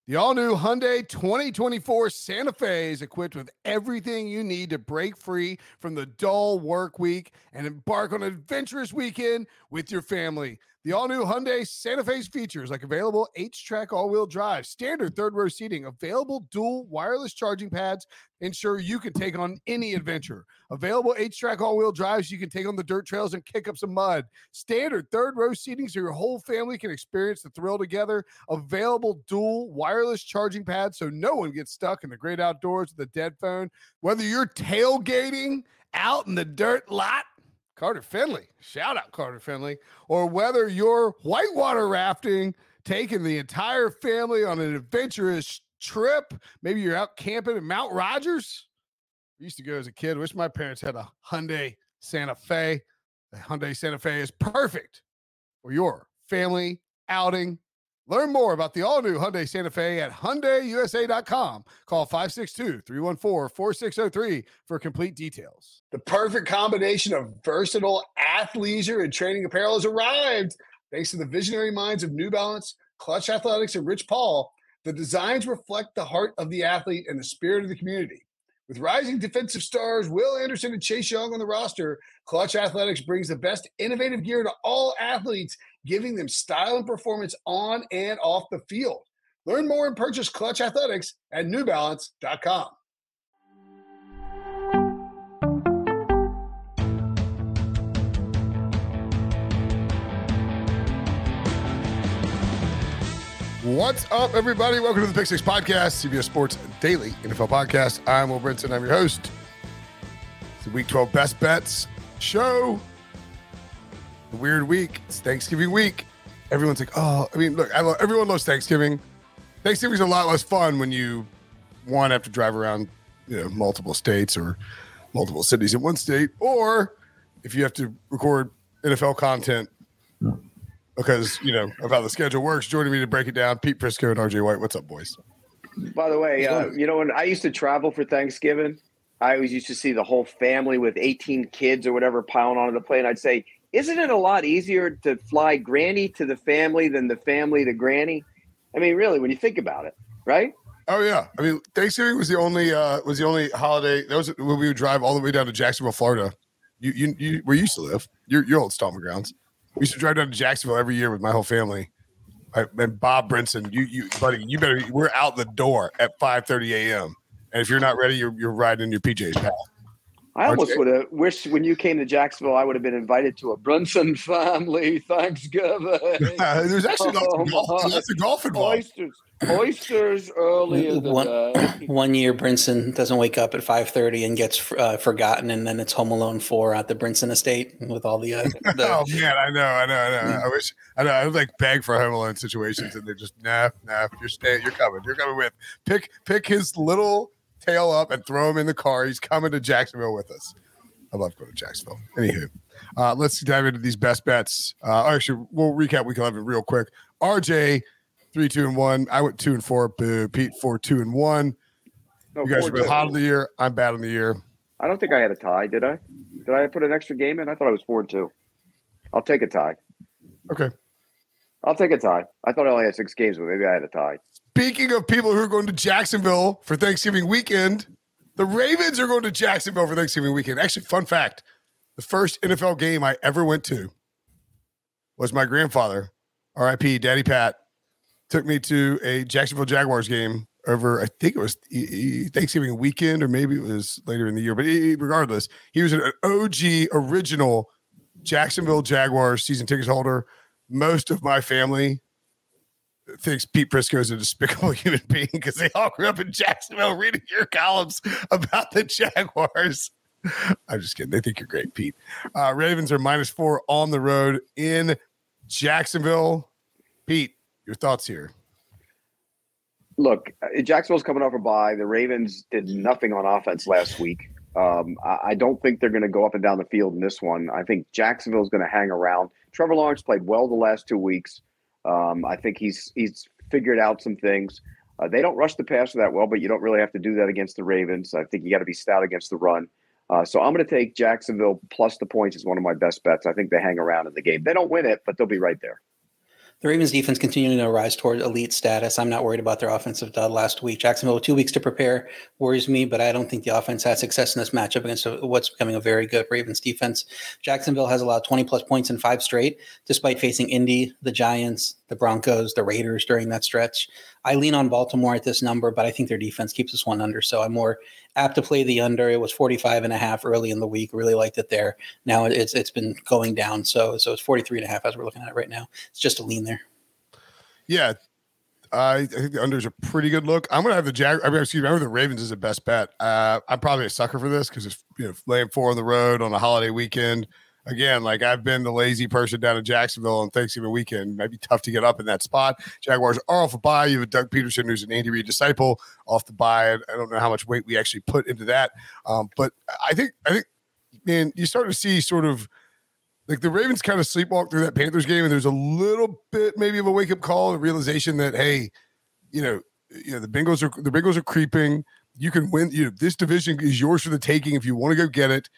The all-new Hyundai 2024 Santa Fe is equipped with everything you need to break free from the dull work week and embark on an adventurous weekend with your family. The all-new Hyundai Santa Fe's features like available H-Track all-wheel drive, standard third-row seating, available dual wireless charging pads, ensure you can take on any adventure. Available H-Track all-wheel drives, you can take on the dirt trails and kick up some mud. Standard third-row seating so your whole family can experience the thrill together. Available dual wireless charging pads so no one gets stuck in the great outdoors with a dead phone. Whether you're tailgating out in the dirt lot, Carter Finley, shout out Carter Finley, or whether you're whitewater rafting, taking the entire family on an adventurous trip, maybe you're out camping at Mount Rogers. I used to go as a kid. Wish my parents had a Hyundai Santa Fe. The Hyundai Santa Fe is perfect for your family outing. Learn more about the all-new Hyundai Santa Fe at HyundaiUSA.com. Call 562-314-4603 for complete details. The perfect combination of versatile athleisure and training apparel has arrived. Thanks to the visionary minds of New Balance, Clutch Athletics, and Rich Paul, the designs reflect the heart of the athlete and the spirit of the community. With rising defensive stars Will Anderson and Chase Young on the roster, Clutch Athletics brings the best innovative gear to all athletes, giving them style and performance on and off the field. Learn more and purchase Clutch Athletics at NewBalance.com. What's up, everybody? Welcome to the Pick Six Podcast, CBS Sports Daily NFL Podcast. I'm Will Brinson. I'm your host. It's the Week 12 Best Bets show. The weird week. It's Thanksgiving week. Everyone's like, oh, I mean, look, everyone loves Thanksgiving. Thanksgiving's a lot less fun when you, one, have to drive around, multiple states or multiple cities in one state, or if you have to record NFL content because, of how the schedule works. Joining me to break it down, Pete Prisco and RJ White. What's up, boys? By the way, when I used to travel for Thanksgiving, I always used to see the whole family with 18 kids or whatever piling onto the plane. I'd say, isn't it a lot easier to fly granny to the family than the family to granny? I mean, really, when you think about it, right? Oh yeah. I mean, Thanksgiving was the only holiday. That was when we would drive all the way down to Jacksonville, Florida. You where you used to live. Your old stomping grounds. We used to drive down to Jacksonville every year with my whole family. And Bob Brinson, buddy, you better. We're out the door at 5:30 a.m. And if you're not ready, you're riding in your PJs, pal. I almost would have wished when you came to Jacksonville, I would have been invited to a Brunson family Thanksgiving. There's actually lots of golf involved. Oysters early in the day. One year, Brinson doesn't wake up at 5:30 and gets forgotten, and then it's Home Alone 4 at the Brinson estate with all the. Oh man, I know. I would like beg for Home Alone situations, and they're just nah. You're coming with. Pick his little tail up and throw him in the car. He's coming to Jacksonville with us. I love going to Jacksonville. Anywho, let's dive into these best bets. Actually, we'll recap week 11 real quick. RJ 3-2-1. I went 2-4. Boo. Pete 4-2-1. No, you guys have been hot of the year. I'm bad on the year. I don't think I had a tie. Did I? Did I put an extra game in? I thought I was 4-2. I'll take a tie. Okay. I'll take a tie. I thought I only had 6 games, but maybe I had a tie. Speaking of people who are going to Jacksonville for Thanksgiving weekend, the Ravens are going to Jacksonville for Thanksgiving weekend. Actually, fun fact, the first NFL game I ever went to was my grandfather, RIP, Daddy Pat, took me to a Jacksonville Jaguars game over, I think it was Thanksgiving weekend, or maybe it was later in the year. But regardless, he was an OG original Jacksonville Jaguars season ticket holder. Most of my family thinks Pete Prisco is a despicable human being because they all grew up in Jacksonville reading your columns about the Jaguars. I'm just kidding. They think you're great, Pete. Ravens are -4 on the road in Jacksonville. Pete, your thoughts here? Look, Jacksonville's coming off a bye. The Ravens did nothing on offense last week. I don't think they're going to go up and down the field in this one. I think Jacksonville's going to hang around. Trevor Lawrence played well the last 2 weeks. I think he's figured out some things. They don't rush the passer that well, but you don't really have to do that against the Ravens. I think you got to be stout against the run. So I'm going to take Jacksonville plus the points as one of my best bets. I think they hang around in the game. They don't win it, but they'll be right there. The Ravens defense continuing to rise toward elite status. I'm not worried about their offensive dud last week. Jacksonville, 2 weeks to prepare worries me, but I don't think the offense had success in this matchup against what's becoming a very good Ravens defense. Jacksonville has allowed 20-plus points in 5 straight, despite facing Indy, the Giants, the Broncos, the Raiders during that stretch. I lean on Baltimore at this number, but I think their defense keeps this one under, so I'm more apt to play the under. It was 45.5 early in the week. Really liked it there. Now it's been going down, so it's 43.5 as we're looking at it right now. It's just a lean there. Yeah, I think the under is a pretty good look. I'm going to have the Ravens is the best bet. I'm probably a sucker for this because it's laying 4 on the road on a holiday weekend. Again, like I've been the lazy person down in Jacksonville on Thanksgiving weekend. It might be tough to get up in that spot. Jaguars are off a bye. You have Doug Peterson, who's an Andy Reid disciple, off the bye. I don't know how much weight we actually put into that, but I think, man, you start to see sort of like the Ravens kind of sleepwalk through that Panthers game, and there's a little bit maybe of a wake up call, a realization that hey, the Bengals are creeping. You can win. This division is yours for the taking if you want to go get it.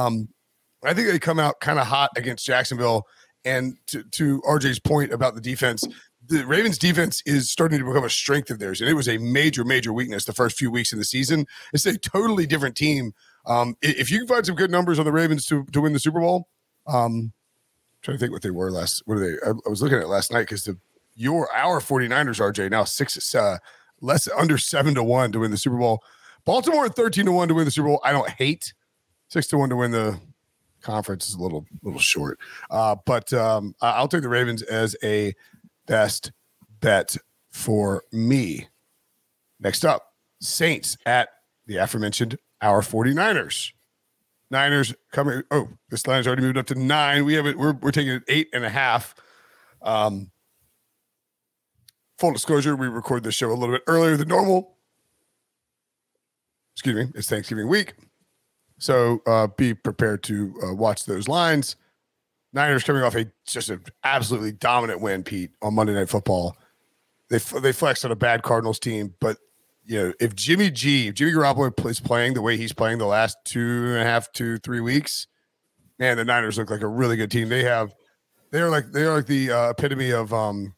I think they come out kind of hot against Jacksonville. And to RJ's point about the defense, the Ravens defense is starting to become a strength of theirs. And it was a major, major weakness the first few weeks of the season. It's a totally different team. If you can find some good numbers on the Ravens to win the Super Bowl, trying to think what they were last. What are they? I was looking at it last night because our 49ers, RJ, now under 7-1 to win the Super Bowl. Baltimore at 13-1 to win the Super Bowl. I don't hate 6-1 to win the conference is a little short, but I'll take the Ravens as a best bet for me. Next up, Saints at the aforementioned our 49ers. Niners coming. Oh, this line's already moved up to 9. We have it. We're taking it 8.5. Full disclosure: we record this show a little bit earlier than normal. Excuse me. It's Thanksgiving week. So be prepared to watch those lines. Niners coming off just an absolutely dominant win, Pete, on Monday Night Football. They flexed on a bad Cardinals team, but if Jimmy Garoppolo is playing the way he's playing the last 2.5-3 weeks, man, the Niners look like a really good team. They are like the epitome of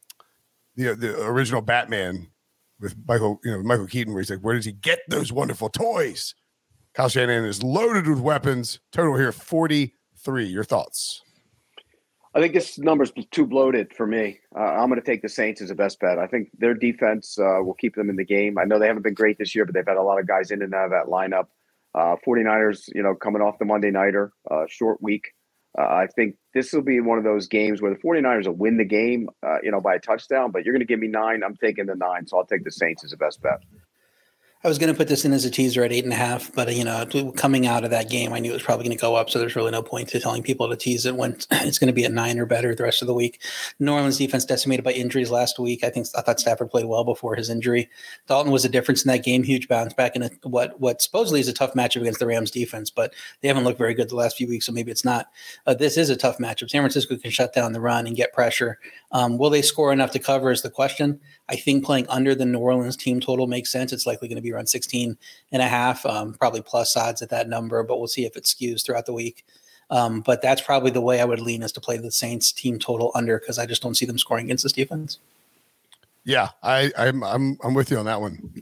the original Batman with Michael Keaton, where he's like, where does he get those wonderful toys? Kyle Shanahan is loaded with weapons. Total here, 43. Your thoughts? I think this number's too bloated for me. I'm going to take the Saints as a best bet. I think their defense will keep them in the game. I know they haven't been great this year, but they've had a lot of guys in and out of that lineup. 49ers, coming off the Monday Nighter, short week. I think this will be one of those games where the 49ers will win the game, by a touchdown, but you're going to give me 9. I'm taking the 9, so I'll take the Saints as a best bet. I was going to put this in as a teaser at 8.5, but coming out of that game, I knew it was probably going to go up. So there's really no point to telling people to tease it when it's going to be at 9 or better the rest of the week. New Orleans defense decimated by injuries last week. I thought Stafford played well before his injury. Dalton was a difference in that game. Huge bounce back in what supposedly is a tough matchup against the Rams defense, but they haven't looked very good the last few weeks. So maybe it's not. This is a tough matchup. San Francisco can shut down the run and get pressure. Will they score enough to cover is the question. I think playing under the New Orleans team total makes sense. It's likely going to be around 16.5, probably plus odds at that number, but we'll see if it skews throughout the week. But that's probably the way I would lean, is to play the Saints team total under, because I just don't see them scoring against this defense. Yeah, I'm with you on that one.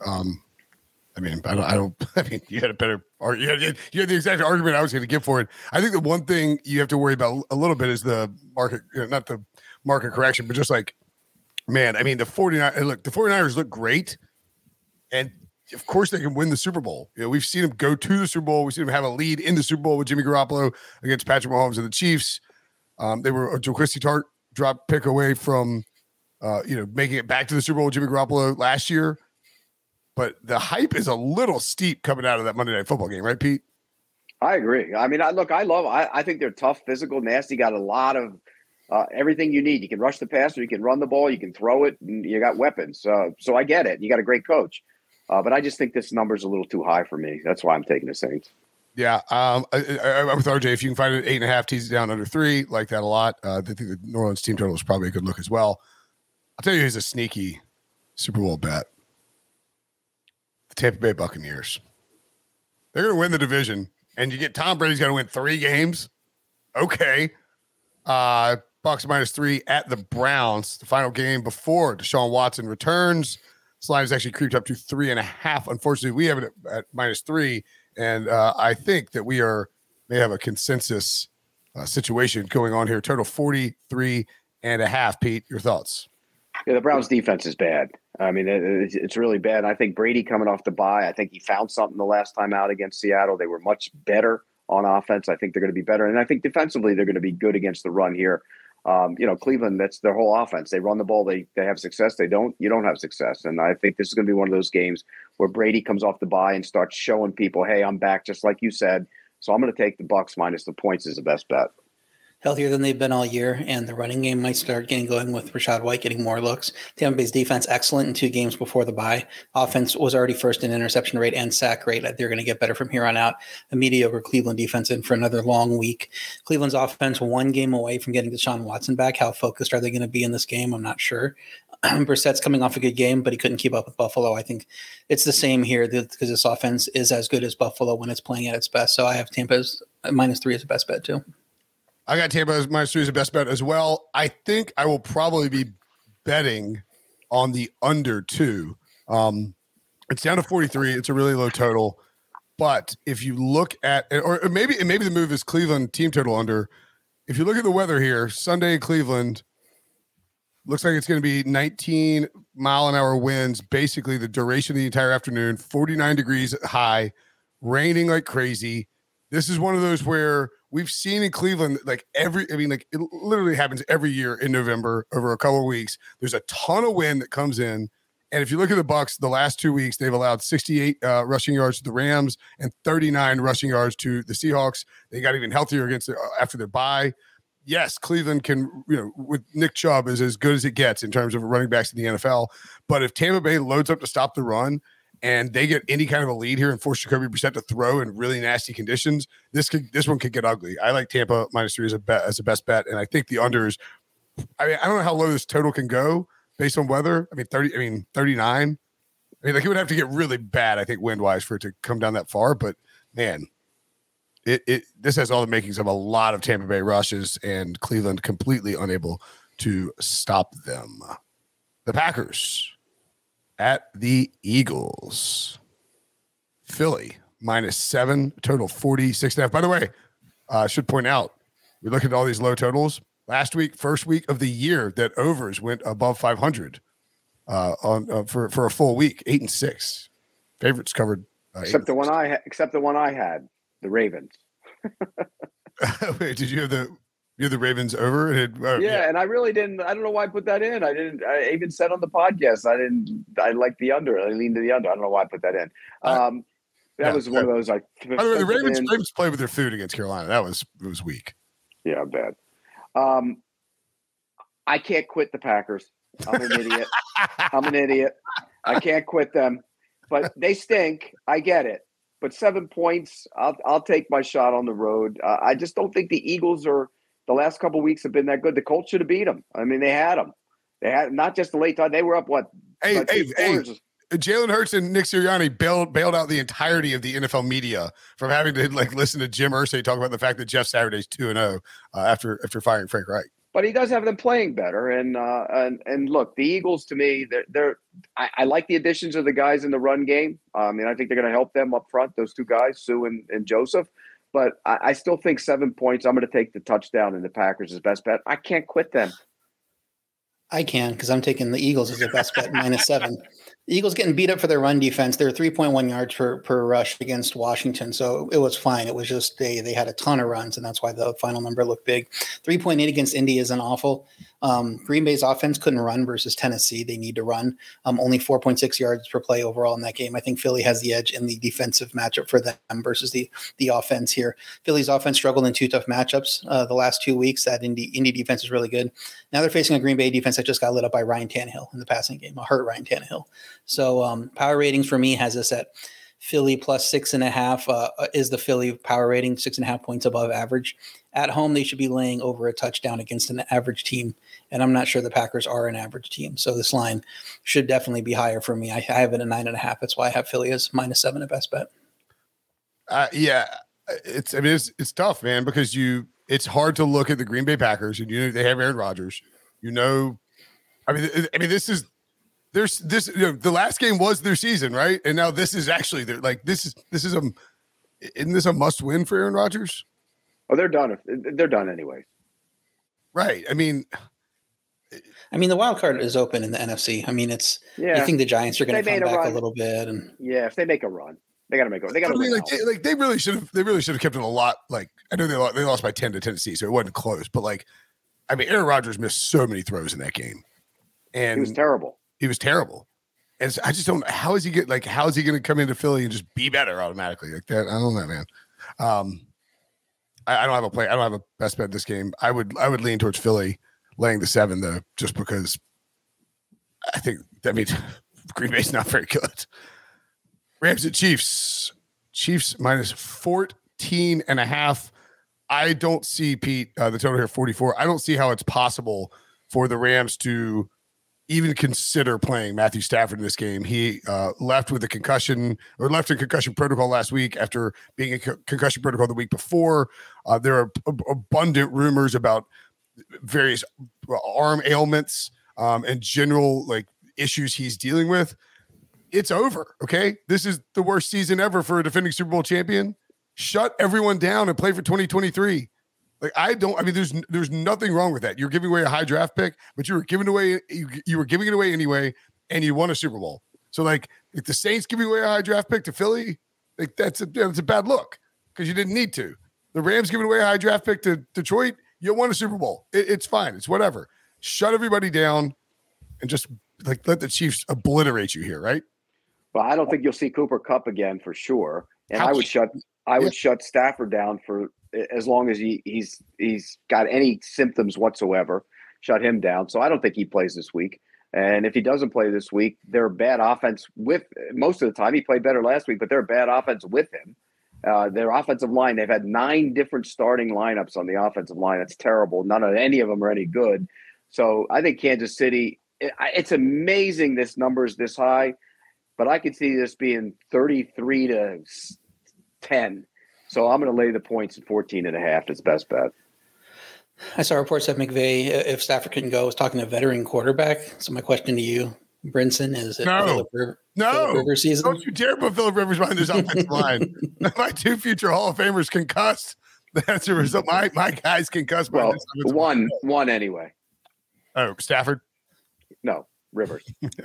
You had a better, or you had the exact argument I was going to give for it. I think the one thing you have to worry about a little bit is the market, not the market correction, but just like, man, the 49ers look great. And of course they can win the Super Bowl. We've seen them go to the Super Bowl. We've seen them have a lead in the Super Bowl with Jimmy Garoppolo against Patrick Mahomes and the Chiefs. They were a Jaquiski Tartt drop pick away from, making it back to the Super Bowl with Jimmy Garoppolo last year. But the hype is a little steep coming out of that Monday Night Football game, right, Pete? I agree. I think they're tough, physical, nasty, got a lot of everything you need. You can rush the passer, you can run the ball, you can throw it, and you got weapons. So I get it. You got a great coach. But I just think this number's a little too high for me. That's why I'm taking the Saints. Yeah, I'm with RJ. If you can find it at 8.5, tease it down under 3, like that a lot. I think the New Orleans team total is probably a good look as well. I'll tell you who's a sneaky Super Bowl bet. The Tampa Bay Buccaneers. They're going to win the division, and you get Tom Brady's going to win 3 games. Okay. Bucks -3 at the Browns, the final game before Deshaun Watson returns. This line has actually creeped up to 3.5. Unfortunately, we have it at -3, and I think that we may have a consensus situation going on here. Total 43.5. Pete, your thoughts? Yeah, the Browns defense is bad. I mean, it's really bad. I think Brady coming off the bye, I think he found something the last time out against Seattle. They were much better on offense. I think they're going to be better. And I think defensively, they're going to be good against the run here. Cleveland, that's their whole offense. They run the ball. They have success. You don't have success. And I think this is going to be one of those games where Brady comes off the bye and starts showing people, hey, I'm back, just like you said. So I'm going to take the Bucks minus the points as the best bet. Healthier than they've been all year, and the running game might start getting going with Rachaad White getting more looks. Tampa Bay's defense excellent in 2 games before the bye. Offense was already first in interception rate and sack rate. They're going to get better from here on out. A mediocre Cleveland defense in for another long week. Cleveland's offense 1 game away from getting Deshaun Watson back. How focused are they going to be in this game? I'm not sure. Brissett's coming off a good game, but he couldn't keep up with Buffalo. I think it's the same here because this offense is as good as Buffalo when it's playing at its best. So I have Tampa's -3 as the best bet too. I got Tampa as -3 as the best bet as well. I think I will probably be betting on the under 2. It's down to 43. It's a really low total. But if you look at, or maybe the move is Cleveland team total under. If you look at the weather here, Sunday in Cleveland, looks like it's going to be 19-mile-an-hour winds, basically the duration of the entire afternoon, 49 degrees high, raining like crazy. This is one of those where we've seen in Cleveland, it literally happens every year in November over a couple of weeks. There's a ton of wind that comes in. And if you look at the Bucks, the last 2 weeks, they've allowed 68 rushing yards to the Rams and 39 rushing yards to the Seahawks. They got even healthier after their bye. Yes, Cleveland can, with Nick Chubb is as good as it gets in terms of running backs in the NFL. But if Tampa Bay loads up to stop the run and they get any kind of a lead here and force Jacoby Brissett to throw in really nasty conditions, this one could get ugly. I like Tampa -3 as a best bet, and I think the unders. I mean, I don't know how low this total can go based on weather. 39. It would have to get really bad, I think, wind-wise for it to come down that far. But man, this has all the makings of a lot of Tampa Bay rushes, and Cleveland completely unable to stop them. The Packers at the Eagles. Philly -7, total 46.5. By the way, I should point out, we look at all these low totals. Last week, first week of the year that overs went above 500 for a full week, 8-6. Favorites covered. Except the one I had, the Ravens. Wait, did you have the Ravens over? Yeah, and I really didn't. I don't know why I put that in. I even said on the podcast I like the under. I leaned to the under. I don't know why I put that in. That was one of those. By the way, the Ravens played with their food against Carolina. It was weak. Yeah, bad. I can't quit the Packers. I'm an idiot. I can't quit them, but they stink. I get it. But 7 points, I'll take my shot on the road. I just don't think the Eagles the last couple of weeks have been that good. The Colts should have beat them. I mean, they had them. They had not just the late time. They were up what? Hey, Jalen Hurts and Nick Sirianni bailed out the entirety of the NFL media from having to listen to Jim Irsay talk about the fact that Jeff Saturday's 2-0 after firing Frank Reich. But he does have them playing better, and look, the Eagles to me, I like the additions of the guys in the run game. I think they're going to help them up front. Those 2 guys, Sue and Joseph. But I still think 7 points. I'm going to take the touchdown in the Packers as best bet. I can't quit them. I can because I'm taking the Eagles as the best bet -7. The Eagles getting beat up for their run defense. They're 3.1 yards per rush against Washington, so it was fine. It was just they had a ton of runs, and that's why the final number looked big. 3.8 against Indy isn't awful. Green Bay's offense couldn't run versus Tennessee. They need to run. Only 4.6 yards per play overall in that game. I think Philly has the edge in the defensive matchup for them versus the offense here. Philly's offense struggled in 2 tough matchups the last 2 weeks. That Indy defense is really good. Now they're facing a Green Bay defense that just got lit up by Ryan Tannehill in the passing game, a hurt Ryan Tannehill. So power ratings for me has us at Philly +6.5 is the Philly power rating, 6.5 points above average. At home, they should be laying over a touchdown against an average team, and I'm not sure the Packers are an average team. So this line should definitely be higher for me. I have it at 9.5. That's why I have Philly as -7 at best bet. Yeah, it's tough, man, because it's hard to look at the Green Bay Packers and they have Aaron Rodgers. I mean, this is the last game was their season, right? And now this is actually isn't this a must win for Aaron Rodgers? Oh, they're done. They're done anyway. Right. I mean, the wild card is open in the NFC. I mean, I think the Giants are going to come back a little bit, and if they make a run, they got to make a run. They got to they really should have kept it a lot. Like, I know they lost by 10 to Tennessee, so it wasn't close. But Aaron Rodgers missed so many throws in that game, and he was terrible. He was terrible, and so I just don't. How is he going to come into Philly and just be better automatically like that? I don't know, man. I don't have a play. I don't have a best bet this game. I would lean towards Philly laying the 7 though, just because I think that means Green Bay's not very good. Rams at Chiefs. Chiefs minus 14.5. I don't see, Pete, the total here 44. I don't see how it's possible for the Rams to even consider playing Matthew Stafford in this game. He left in concussion protocol last week after being in concussion protocol the week before. There are abundant rumors about various arm ailments and general issues he's dealing with. It's over. Okay. This is the worst season ever for a defending Super Bowl champion. Shut everyone down and play for 2023. There's nothing wrong with that. You're giving away a high draft pick, but you were giving it away anyway, and you won a Super Bowl. So if the Saints giving away a high draft pick to Philly, that's a bad look because you didn't need to. The Rams giving away a high draft pick to Detroit, you won a Super Bowl. It's fine. It's whatever. Shut everybody down and just let the Chiefs obliterate you here, right? Well, I don't think you'll see Cooper Kupp again for sure, and I would shut Stafford down for as long as he's got any symptoms whatsoever. Shut him down. So I don't think he plays this week. And if he doesn't play this week, they're a bad offense with most of the time. He played better last week, but they're a bad offense with him. Their offensive line, they've had 9 different starting lineups on the offensive line. That's terrible. Any of them are any good. So I think Kansas City, it's amazing this number is this high, but I could see this being 33 to 10. So I'm going to lay the points at 14.5 as best bet. I saw reports that McVay, if Stafford couldn't go, was talking to a veteran quarterback. So my question to you, Brinson, is it Phillip Rivers season? Don't you dare put Phillip Rivers behind this offensive line. My 2 future Hall of Famers concussed. That's a result. My guys concussed. Well, one anyway. Oh, Stafford? No, Rivers.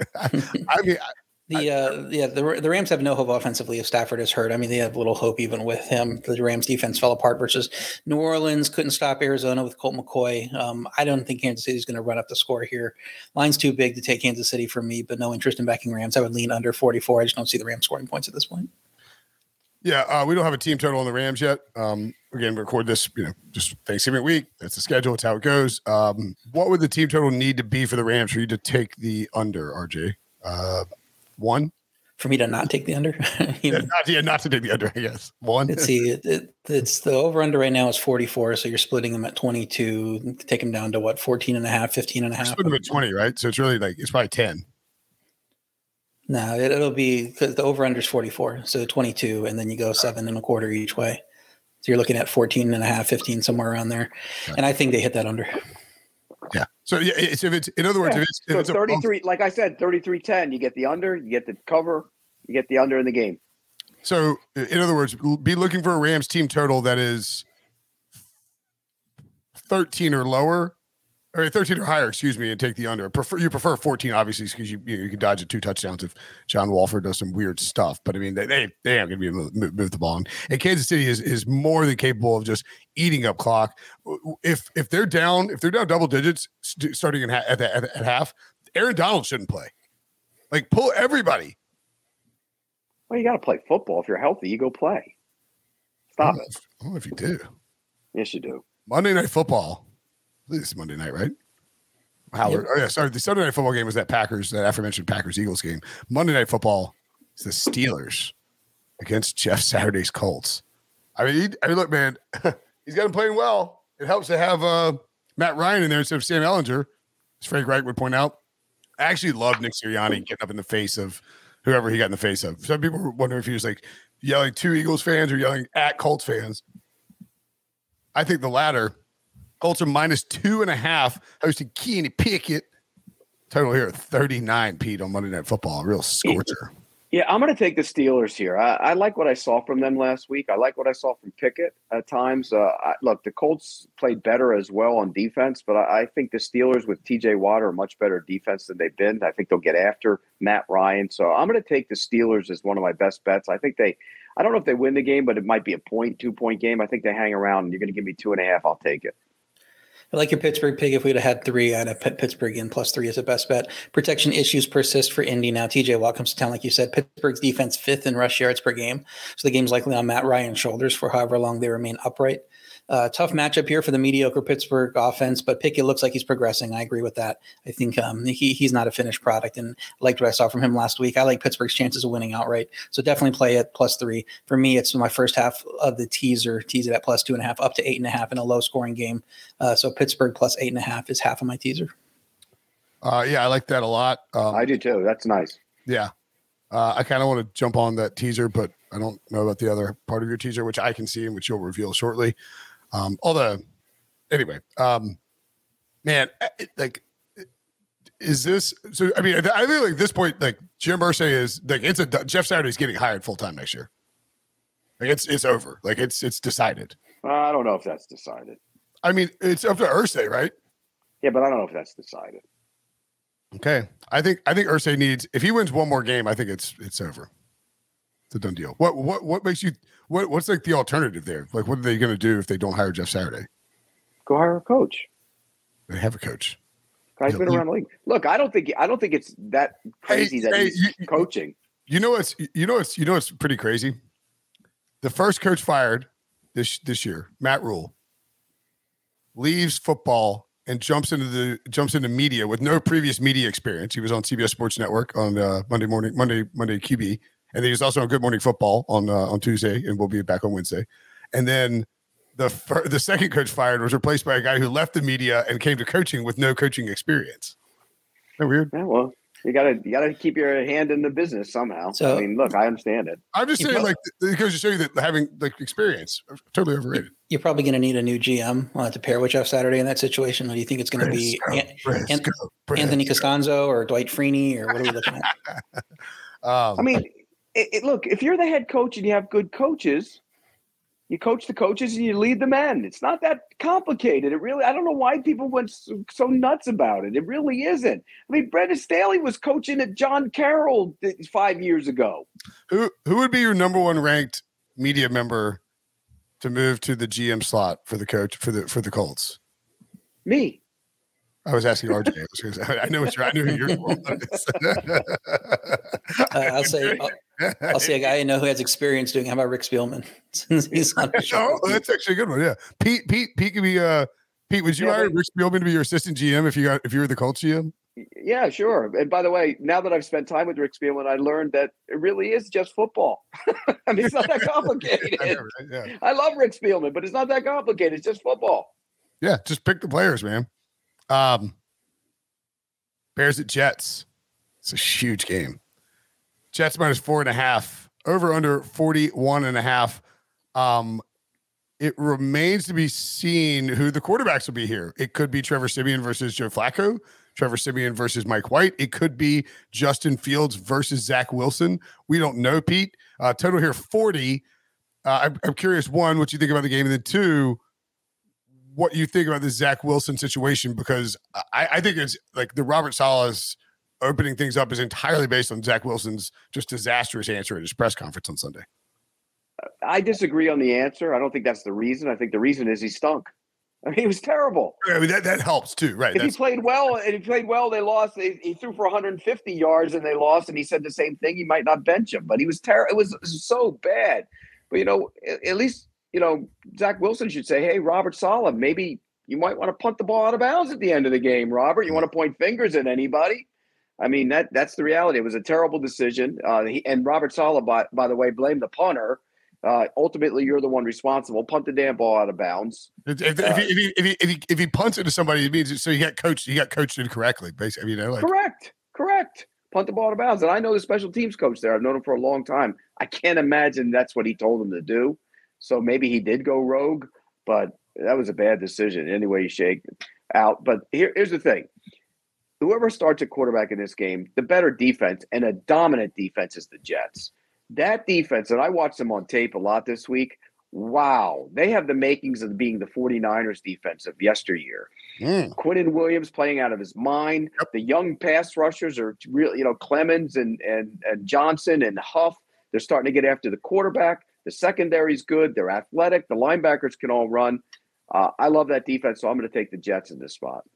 The Rams have no hope offensively if Stafford is hurt. I mean, they have little hope even with him. The Rams defense fell apart versus New Orleans, couldn't stop Arizona with Colt McCoy. I don't think Kansas City is going to run up the score here. Line's too big to take Kansas City for me, but no interest in backing Rams. I would lean under 44. I just don't see the Rams scoring points at this point. Yeah, we don't have a team total on the Rams yet. Again, we record this, just Thanksgiving week. That's the schedule. It's how it goes. What would the team total need to be for the Rams for you to take the under, RJ? 1 for me to not take the under. Not to take the under. I guess 1. Let's see. It's the over under right now is 44. So you're splitting them at 22. Take them down to what? 14.5, 15.5. Split them at 20, right? So it's really it's probably 10. No, it'll be because the over under is 44. So 22, and then you go 7.25 each way. So you're looking at 14.5, 15, somewhere around there. Okay. And I think they hit that under. Yeah. So if it's in other words, if it's 33, like I said, 33-10, you get the under, you get the cover, you get the under in the game. So in other words, be looking for a Rams team total that is 13 or lower, or 13 or higher, excuse me, and take the under. You prefer 14, obviously, because you can dodge at 2 touchdowns if John Wolford does some weird stuff. But I mean, they aren't going to be able to move the ball. And Kansas City is more than capable of just eating up clock. If they're down double digits starting at half, Aaron Donald shouldn't play. Pull everybody. Well, you got to play football. If you're healthy, you go play. Stop it. I don't know if you do. Yes, you do. Monday Night Football. I believe it's Monday night, right? Howard. Yep. Oh yeah, sorry. The Sunday Night Football game was that aforementioned Packers-Eagles game. Monday Night Football is the Steelers against Jeff Saturday's Colts. I mean, look, man, he's got him playing well. It helps to have Matt Ryan in there instead of Sam Ellinger, as Frank Reich would point out. I actually love Nick Sirianni getting up in the face of whoever he got in the face of. Some people were wondering if he was yelling to Eagles fans or yelling at Colts fans. I think the latter. Colts are -2.5, hosting Kenny Pickett. Total here 39, Pete, on Monday Night Football. A real scorcher. Yeah, I'm going to take the Steelers here. I like what I saw from them last week. I like what I saw from Pickett at times. Look, the Colts played better as well on defense, but I think the Steelers with TJ Watt are a much better defense than they've been. I think they'll get after Matt Ryan. So I'm going to take the Steelers as one of my best bets. I don't know if they win the game, but it might be a 2-point game. I think they hang around, and you're going to give me 2.5. I'll take it. I like your Pittsburgh pick. If we'd have had 3, I'd have put Pittsburgh in +3 as a best bet. Protection issues persist for Indy now. TJ Watt comes to town, like you said. Pittsburgh's defense 5th in rush yards per game. So the game's likely on Matt Ryan's shoulders for however long they remain upright. Tough matchup here for the mediocre Pittsburgh offense, but Pickett looks like he's progressing. I agree with that. I think he's not a finished product, and I liked what I saw from him last week. I like Pittsburgh's chances of winning outright, so definitely play at +3. For me, it's my first half of the teaser. Tease it at +2.5 up to 8.5 in a low-scoring game. So Pittsburgh +8.5 is half of my teaser. Yeah, I like that a lot. I do too. That's nice. Yeah. I kind of want to jump on that teaser, but I don't know about the other part of your teaser, which I can see and which you'll reveal shortly. Anyway, man, is this, so, I mean, I think like this point, like Jim Irsay is like, Jeff Saturday's getting hired full-time next year. Like it's over. Like it's decided. I don't know if that's decided. I mean, it's up to Irsay, right? Yeah, but I don't know if that's decided. Okay. I think Irsay needs, if he wins one more game, I think it's over. It's a done deal. What makes you, what's like the alternative there? Like, what are they going to do if they don't hire Jeff Saturday? Go hire a coach. They have a coach. Guy's been around the league. Look, I don't think it's that crazy he's coaching. You know what's pretty crazy? The first coach fired this year, Matt Rule, leaves football and jumps into media with no previous media experience. He was on CBS Sports Network on Monday QB, and then he was also on Good Morning Football on Tuesday, and we'll be back on Wednesday. And then the second coach fired was replaced by a guy who left the media and came to coaching with no coaching experience. Isn't that weird? Yeah, well, you gotta keep your hand in the business somehow. So, I mean, look, I understand it. I'm just saying, like, it goes to show you that having like experience, totally overrated. You're probably going to need a new GM to pair with Jeff Saturday in that situation. Or do you think it's going to be Anthony Costanzo or Dwight Freeney, or what are we looking at? I mean, look, if you're the head coach and you have good coaches, you coach the coaches and you lead the men. It's not that complicated. I don't know why people went so nuts about it. It really isn't. I mean, Brandon Staley was coaching at John Carroll 5 years ago. Who would be your number one ranked media member to move to the GM slot for the coach for the Colts? Me. I was asking RJ. I know who your role is. I'll say a guy I know who has experience doing. How about Rick Spielman? He's on that's actually a good one. Yeah, Pete could be. Pete, would you hire Rick Spielman to be your assistant GM if you were the Colts GM? Yeah, sure. And by the way, now that I've spent time with Rick Spielman, I learned that it really is just football. I mean, it's not that complicated. Yeah. I love Rick Spielman, but it's not that complicated. It's just football. Yeah, just pick the players, man. Bears at Jets. It's a huge game. Jets -4.5, over under 41.5. It remains to be seen who the quarterbacks will be here. It could be Trevor Siemian versus Joe Flacco, Trevor Siemian versus Mike White. It could be Justin Fields versus Zach Wilson. We don't know, Pete. Total here 40. I'm curious, one, what you think about the game, and then two, what you think about this Zach Wilson situation, because I think it's like the Robert Saleh's opening things up is entirely based on Zach Wilson's just disastrous answer at his press conference on Sunday. I disagree on the answer. I don't think that's the reason. I think the reason is he stunk. I mean, he was terrible. I mean, that helps too, right? If he played well, they lost. He threw for 150 yards and they lost, and he said the same thing. He might not bench him, but he was terrible. It was so bad. But, at least, Zach Wilson should say, hey, Robert Saleh, maybe you might want to punt the ball out of bounds at the end of the game, Robert. You want to point fingers at anybody? I mean, that's the reality. It was a terrible decision. And Robert Saleh, by the way, blamed the punter. Ultimately, you're the one responsible. Punt the damn ball out of bounds. If he punts it to somebody, it means so he got coached incorrectly. Basically, Correct. Punt the ball out of bounds. And I know the special teams coach there. I've known him for a long time. I can't imagine that's what he told him to do. So maybe he did go rogue, but That was a bad decision. Any way you shake out. But here's the thing. Whoever starts at quarterback in this game, the better defense and a dominant defense is the Jets. That defense, and I watched them on tape a lot this week, wow, they have the makings of being the 49ers defense of yesteryear. Quinnen Williams playing out of his mind. Yep. The young pass rushers are really, Clemens and Johnson and Huff. They're starting to get after the quarterback. The secondary's good. They're athletic. The linebackers can all run. I love that defense, so I'm going to take the Jets in this spot.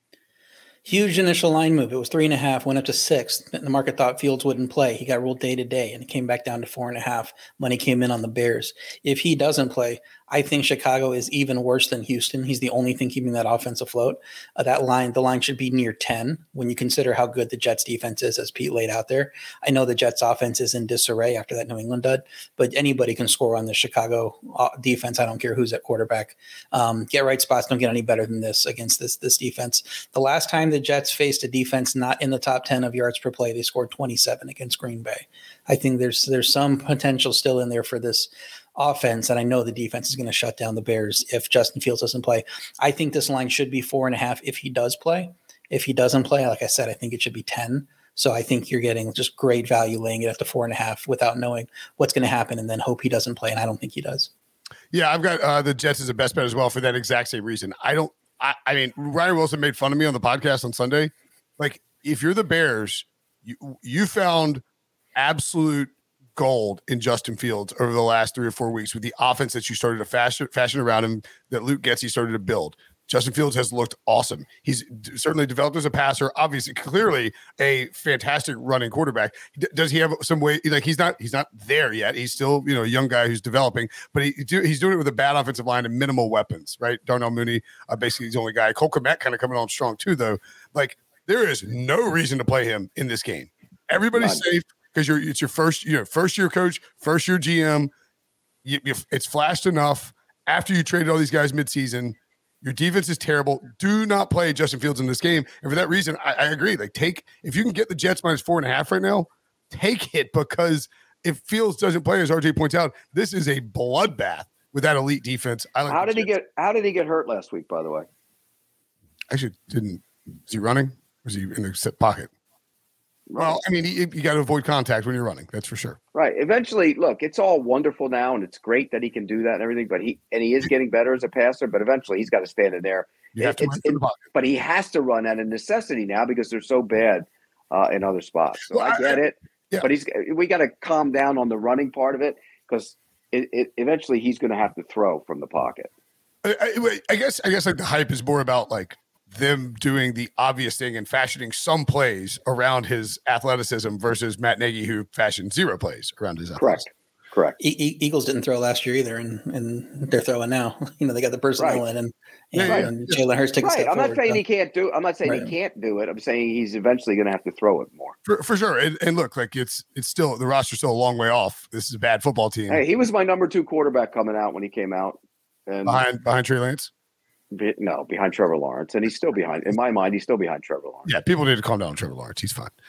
Huge initial line move. It was 3.5, went up to 6. The market thought Fields wouldn't play. He got ruled day to day, and it came back down to 4.5. Money came in on the Bears. If he doesn't play, I think Chicago is even worse than Houston. He's the only thing keeping that offense afloat. The line should be near 10 when you consider how good the Jets defense is, as Pete laid out there. I know the Jets offense is in disarray after that New England dud, but anybody can score on the Chicago defense. I don't care who's at quarterback. Get right spots don't get any better than this against this defense. The last time the Jets faced a defense not in the top 10 of yards per play, they scored 27 against Green Bay. I think there's some potential still in there for this offense, and I know the defense is going to shut down the Bears if Justin Fields doesn't play. I think this line should be 4.5 if he does play. If he doesn't play, like I said, I think it should be 10. So I think you're getting just great value laying it up to 4.5 without knowing what's going to happen, and then hope he doesn't play, and I don't think he does. Yeah, I've got the Jets as the best bet as well for that exact same reason. I mean, Ryan Wilson made fun of me on the podcast on Sunday. Like, if you're the Bears, you found absolute gold in Justin Fields over the last 3 or 4 weeks with the offense that you started to fashion around him, that Luke Getsy started to build. Justin Fields has looked awesome. He's certainly developed as a passer, obviously, clearly a fantastic running quarterback. Does he have some way? Like, he's not there yet. He's still, a young guy who's developing, but he's doing it with a bad offensive line and minimal weapons, right? Darnell Mooney, basically he's the only guy. Cole Kmet kind of coming on strong too, though. Like, there is no reason to play him in this game. Everybody's safe because it's your first year coach, first year GM. It's flashed enough after you traded all these guys midseason. Your defense is terrible. Do not play Justin Fields in this game. And for that reason, I agree. Like, if you can get the Jets minus 4.5 right now, take it, because if Fields doesn't play, as RJ points out, this is a bloodbath with that elite defense. How did he get hurt last week, by the way? Actually, is he running? Or is he in the pocket? Right. Well, I mean, you got to avoid contact when you're running. That's for sure. Right. Eventually, look, it's all wonderful now, and it's great that he can do that and everything. But he is getting better as a passer. But eventually, he's got to stand in there. But he has to run at a necessity now because they're so bad in other spots. So I get it. Yeah. But we got to calm down on the running part of it, because eventually he's going to have to throw from the pocket. I guess like the hype is more about like them doing the obvious thing and fashioning some plays around his athleticism versus Matt Nagy, who fashioned 0 plays around his athleticism. Correct. Eagles didn't throw last year either, and they're throwing now. They got the personnel in, and Jalen Hurts takes a step forward. I'm not saying he can't do. I'm not saying he can't do it. I'm saying he's eventually going to have to throw it more. For sure. And look, like it's still, the roster's still a long way off. This is a bad football team. Hey, he was my number 2 quarterback coming out when he came out. And behind Trey Lance. No, behind Trevor Lawrence, and he's still behind. In my mind, he's still behind Trevor Lawrence. Yeah, people need to calm down on Trevor Lawrence. He's fine.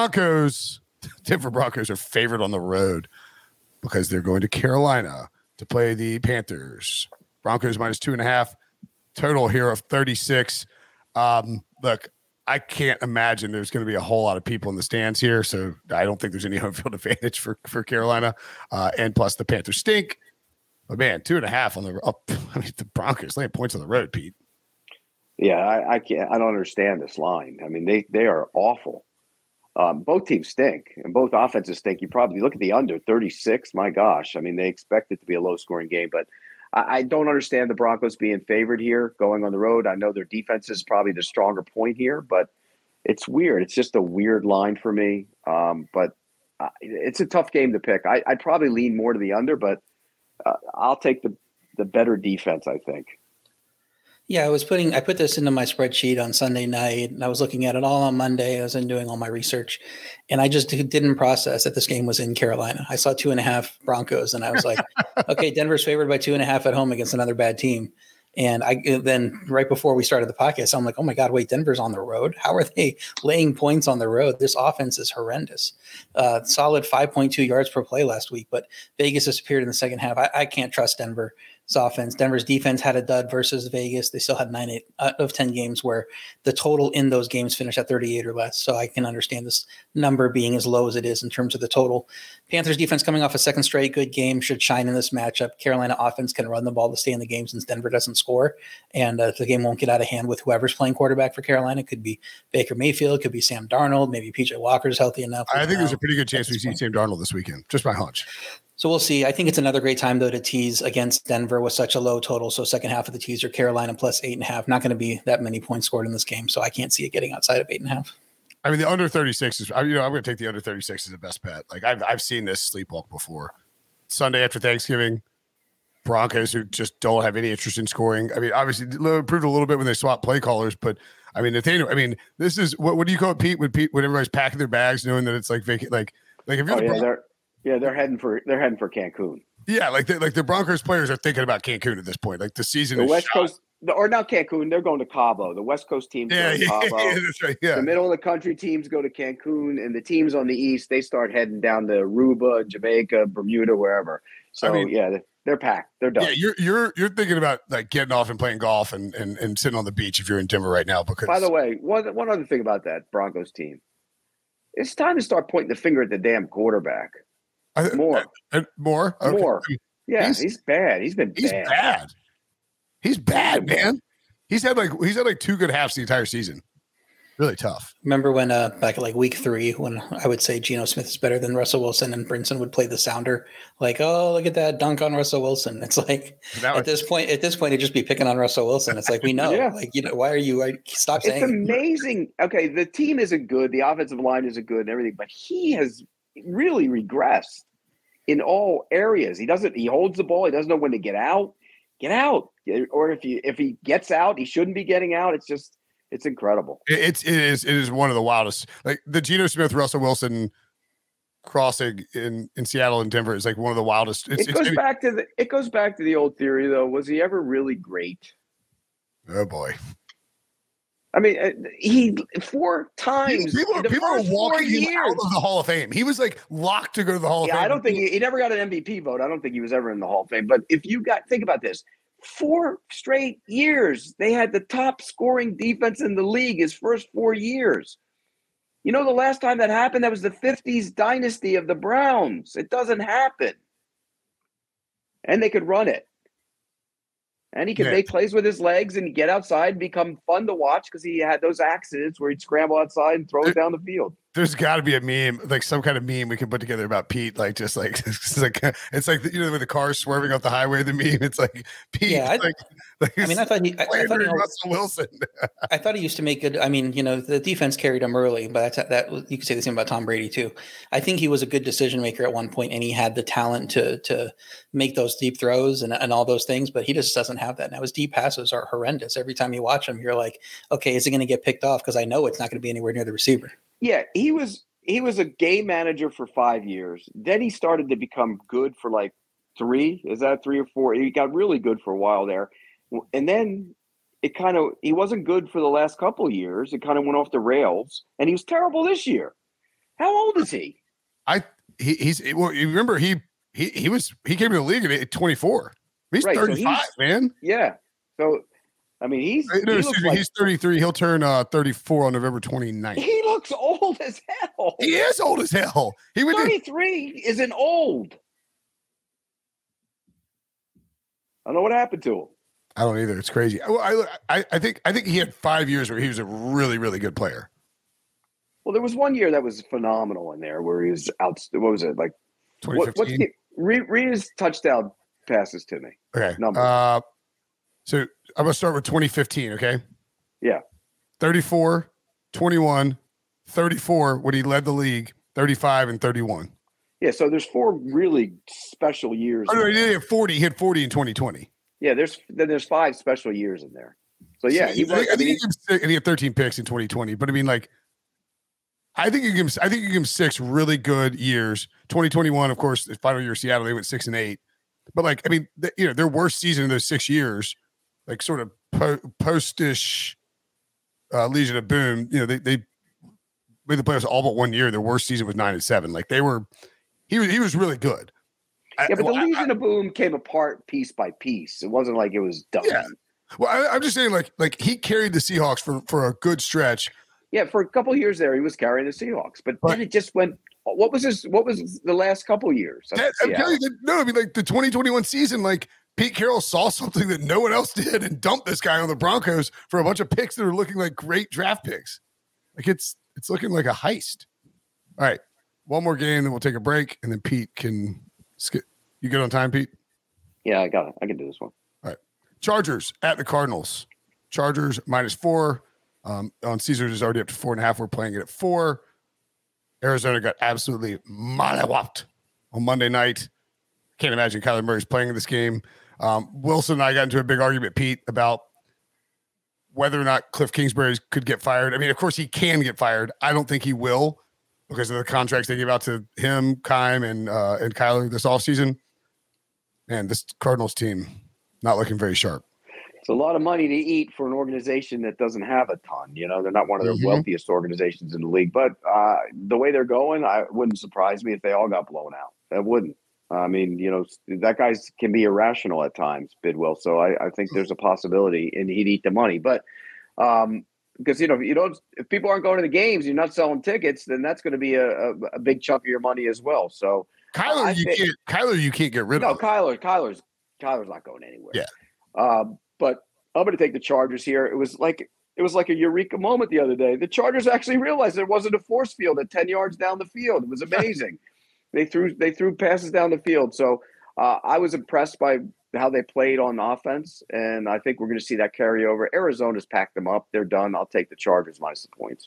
Denver Broncos are favored on the road because they're going to Carolina to play the Panthers. Broncos minus 2.5, total here of 36. Look, I can't imagine there's going to be a whole lot of people in the stands here, so I don't think there's any home field advantage for Carolina. And plus, the Panthers stink. But man, 2.5 on the up. I mean, the Broncos laying points on the road, Pete. Yeah, I can't. I don't understand this line. I mean, they are awful. Both teams stink, and both offenses stink. You probably look at the under 36. My gosh, I mean, they expect it to be a low-scoring game, but I don't understand the Broncos being favored here, going on the road. I know their defense is probably the stronger point here, but it's weird. It's just a weird line for me. But it's a tough game to pick. I'd probably lean more to the under, but I'll take the better defense, I think. Yeah, I put this into my spreadsheet on Sunday night, and I was looking at it all on Monday. I was doing all my research, and I just didn't process that this game was in Carolina. I saw 2.5 Broncos, and I was like, okay, Denver's favored by 2.5 at home against another bad team. And then right before we started the podcast, I'm like, oh my God, wait, Denver's on the road? How are they laying points on the road? This offense is horrendous. Solid 5.2 yards per play last week, but Vegas disappeared in the second half. I can't trust Denver. offense. Denver's defense had a dud versus Vegas. They still had 9 out of 10 games where the total in those games finished at 38 or less. So I can understand this number being as low as it is in terms of the total. Panthers defense coming off a second straight good game should shine in this matchup. Carolina offense can run the ball to stay in the game since Denver doesn't score. And the game won't get out of hand with whoever's playing quarterback for Carolina. It could be Baker Mayfield, could be Sam Darnold, maybe PJ Walker's healthy enough. I think there's a pretty good chance we see Sam Darnold this weekend. Just my hunch. So we'll see. I think it's another great time, though, to tease against Denver with such a low total. So second half of the teaser, Carolina plus 8.5. Not going to be that many points scored in this game, so I can't see it getting outside of 8.5. I mean, the under 36 is, I'm going to take the under 36 as the best bet. Like I've seen this sleepwalk before. Sunday after Thanksgiving, Broncos who just don't have any interest in scoring. I mean, obviously improved a little bit when they swapped play callers, but I mean, Nathaniel, I mean, this is what do you call it, Pete? When everybody's packing their bags, knowing that it's like vacant, like if you're they're heading for Cancun. Yeah, like the Broncos players are thinking about Cancun at this point. Like the season the is West shot. Coast, or not Cancun. They're going to Cabo. The West Coast teams go to Cabo. That's right. Yeah, the middle of the country teams go to Cancun, and the teams on the east they start heading down to Aruba, Jamaica, Bermuda, wherever. So I mean, they're packed. They're done. Yeah, you're thinking about like getting off and playing golf and sitting on the beach if you're in Denver right now. Because by the way, one other thing about that Broncos team, it's time to start pointing the finger at the damn quarterback. More. Okay. Yeah, he's bad. He's bad. He's bad, man. He's had like 2 good halves the entire season. Really tough. Remember when back at like week 3 when I would say Geno Smith is better than Russell Wilson and Brinson would play the sounder like, oh, look at that dunk on Russell Wilson. It's like at this point it'd just be picking on Russell Wilson. It's like we know. Like, why are you stop saying it's amazing. Okay, the team isn't good, the offensive line isn't good and everything, but he has really regressed in all areas. He holds the ball, he doesn't know when to get out. Or if he gets out, he shouldn't be getting out. It's incredible. It is one of the wildest. Like the Geno Smith, Russell Wilson crossing in Seattle and Denver is like one of the wildest. It goes back to the old theory though. Was he ever really great? Oh boy. I mean, he 4 times. People are walking him out of the Hall of Fame. He was like locked to go to the Hall of Fame. I don't think he never got an MVP vote. I don't think he was ever in the Hall of Fame. But think about this. 4 straight years, they had the top scoring defense in the league his first 4 years. You know, the last time that happened, that was the 50s dynasty of the Browns. It doesn't happen. And they could run it. And he could make plays with his legs and get outside and become fun to watch because he had those accidents where he'd scramble outside and throw it down the field. There's got to be a meme, like some kind of meme we can put together about Pete, like just like it's like with the cars swerving off the highway. The meme, it's like Pete. Yeah, I thought Russell Wilson. I thought he used to make good. I mean, the defense carried him early, but that you could say the same about Tom Brady too. I think he was a good decision maker at one point, and he had the talent to make those deep throws and all those things. But he just doesn't have that now. His deep passes are horrendous. Every time you watch him, you're like, okay, is it going to get picked off? Because I know it's not going to be anywhere near the receiver. Yeah, he was a game manager for 5 years. Then he started to become good for like 3. Is that 3 or 4? He got really good for a while there. And then he wasn't good for the last couple of years. It kind of went off the rails. And he was terrible this year. How old is he? You remember he came to the league at 24. He's 35, man. Yeah. So I mean, he's 33. He'll turn 34 on November 29th. He looks old as hell. He is old as hell. 33 isn't old. I don't know what happened to him. I don't either. It's crazy. I think he had 5 years where he was a really, really good player. Well, there was 1 year that was phenomenal in there where he was out. What was it like? 2015. Read his touchdown passes to me. Okay. So I'm going to start with 2015, okay? Yeah. 34, 21, 34 when he led the league, 35 and 31. Yeah, so there's 4 really special years. Oh, no, he had 40. He had 40 in 2020. Yeah, there's 5 special years in there. So yeah, he had 13 picks in 2020. But I mean, like, I think you give him 6 really good years. 2021, of course, the final year of Seattle, they went 6-8. But like, I mean, their worst season in those 6 years, like sort of post-ish Legion of Boom, they made the playoffs all but 1 year. Their worst season was 9-7. Like he was really good. Yeah, but the Legion of Boom came apart piece by piece. It wasn't like it was done. Yeah. Well, I'm just saying, like he carried the Seahawks for a good stretch. Yeah, for a couple of years there, he was carrying the Seahawks, but then it just went. What was the last couple of years? I'm telling you, no, I mean, like the 2021 season, like Pete Carroll saw something that no one else did and dumped this guy on the Broncos for a bunch of picks that are looking like great draft picks. Like it's looking like a heist. All right, one more game, then we'll take a break, and then Pete can skip. You good on time, Pete? Yeah, I got it. I can do this one. All right. Chargers at the Cardinals. Chargers -4. On Caesars is already up to 4.5. We're playing it at 4. Arizona got absolutely mollywopped on Monday night. Can't imagine Kyler Murray's playing in this game. Wilson and I got into a big argument, Pete, about whether or not Cliff Kingsbury could get fired. I mean, of course he can get fired. I don't think he will because of the contracts they give out to him, Keim, and Kyler this offseason. Man, this Cardinals team not looking very sharp. It's a lot of money to eat for an organization that doesn't have a ton. You know, they're not one of the wealthiest organizations in the league. But the way they're going, it wouldn't surprise me if they all got blown out. That wouldn't. I mean, you know, that guy can be irrational at times, Bidwell. So I think there's a possibility, and he'd eat the money. But because, you know, if people aren't going to the games, you're not selling tickets, then that's going to be a big chunk of your money as well. So Kyler, you can't get rid of. No, Kyler's not going anywhere. Yeah. But I'm going to take the Chargers here. It was like a eureka moment the other day. The Chargers actually realized there wasn't a force field at 10 yards down the field. It was amazing. They threw passes down the field. So I was impressed by how they played on offense, and I think we're going to see that carry over. Arizona's packed them up. They're done. I'll take the Chargers minus the points.